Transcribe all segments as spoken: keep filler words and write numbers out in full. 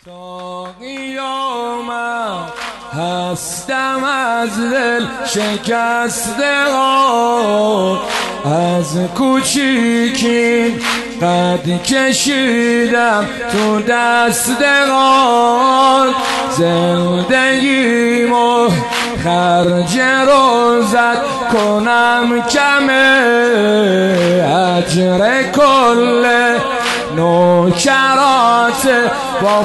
ساقی آمد هستم از دل شکسته ها، از کوچیکین قد کشیدم تو دستگان، زندگیمو خرج روزت کنم کمه، اجر کل نوکرات با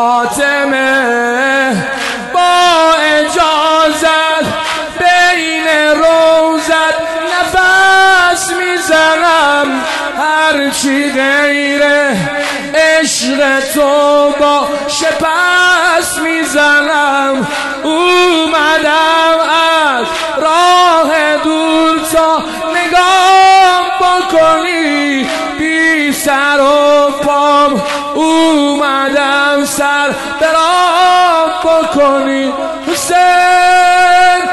فاطمه، با اجازت بین روزت نفس میزنم، هرچی غیر عشق تو باشه پس میزنم. اومدم از راه دور تا نگاه بکنی بی سر و پام، اومدم سر برام بکنی حسین.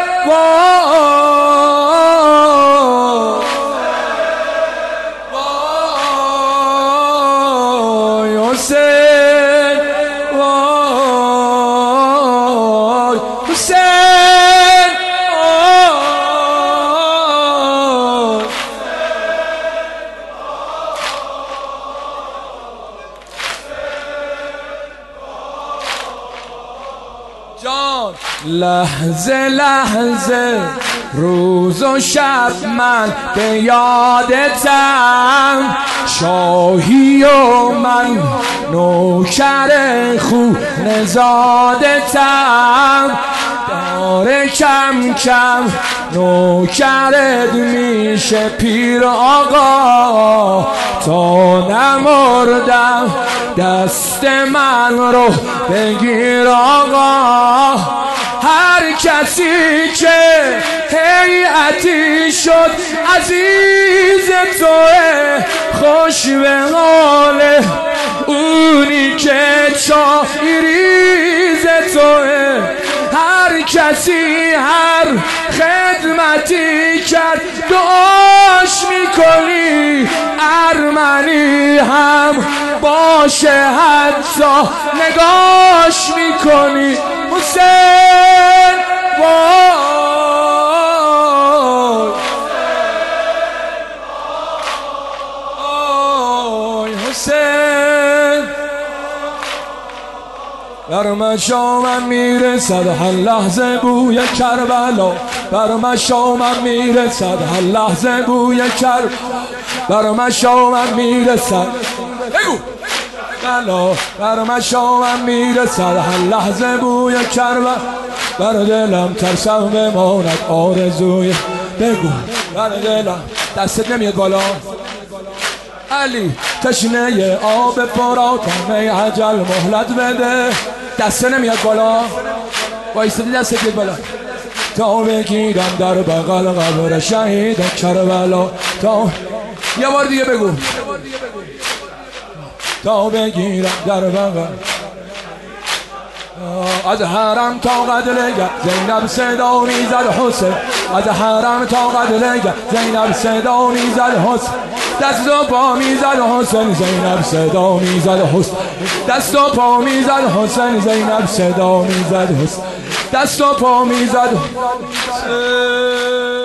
وای حسین، وای حسین، وای جان. لحظه لحظه روز و شب من به یادتم، شاهی و من نوکر خونه زادتم، داره کم کم نوکرت میشه پیر آقا، تا نمردم دست من رو بگیر آقا. هر کسی که هیئتی شد عزیز توه، خوش به حاله اونی که چاهیریز توه. هر کسی هر خدمتی کرد دعاش میکنی، ارمنی هم باشه حتی نگاش میکنی حسین. وای وای حسین، بر مشامم میرسد هر لحظه بوی کربلا، بر مشامم میرسد هر لحظه بوی کربلا، بر مشامم میرسد بگو بلا، بر مشامم میرسد هر لحظه بوی کربلا، بر دلم ترسم بماند آرزوی بگو بر دلم. دستت نمیاد بالا علی، تشنه آب فراتم ای عجل مهلت بده. دست نمیاد بالا، وایسادی دستت بیاد بالا، تا بگیرم در بغل قبر شهید کربلا، تا یه بار دیگه بگو، تا بگیرم در بغل از حرم تا قدلگه زینب صدا میزد حسین، از حرم تا قدلگه زینب صدا میزد حسین، دست و پا میزد حسین زینب صدا میزد حسین، دست و پا میزد حسین زینب صدا میزد حسین، دست و پا میزد حسین.